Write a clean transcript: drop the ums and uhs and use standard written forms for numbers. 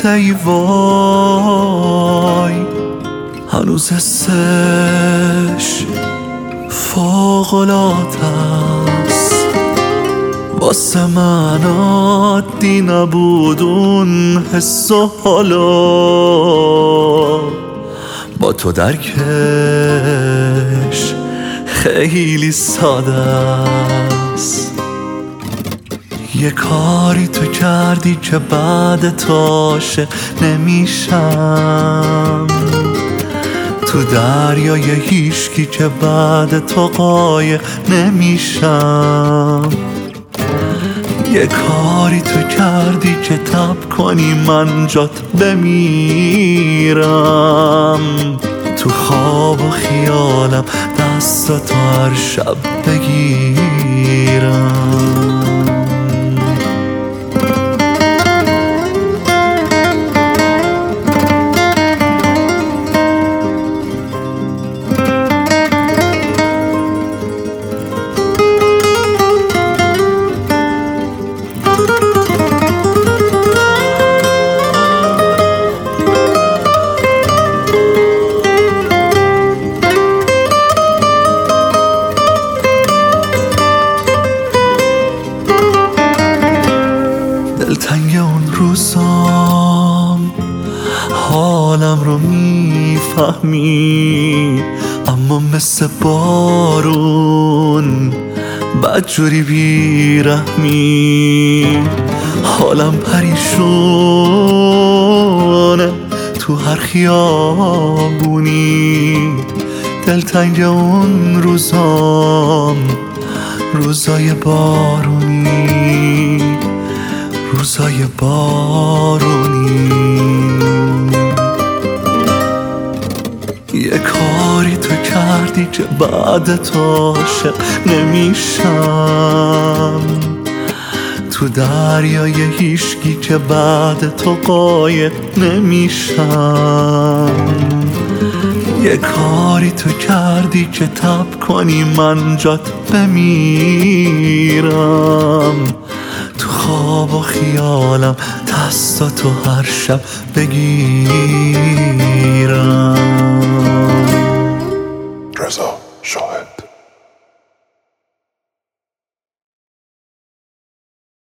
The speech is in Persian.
دلت ای وای هنوز حسش فوق‌العاده است. واسه من عادی نبود اون حس و حالا با تو درکش خیلی ساده است. یه کاری تو کردی که بعد تو عاشق نمیشم، تو دریای هیشکی که بعد تو قایق نمیشم. یه کاری تو کردی که تب کنی من جات بمیرم، تو خواب و خیالم دستاتو هر شب بگیرم. دلتنگ اون روزام حالم رو میفهمی، اما مثل بارون بدجوری بیرحمی. حالم پریشونه تو هر خیابونی، دلتنگ اون روزام روزای بارونی، روزای بارونی. یه کاری تو کردی که بعد تو عاشق نمیشم، تو دریای هیشکی که بعد تو قایق نمیشم. یه کاری تو کردی که تب کنی من جات بمیرم، تو خواب و خیالم دستاتو هر شب بگیرم. رضا شاهد.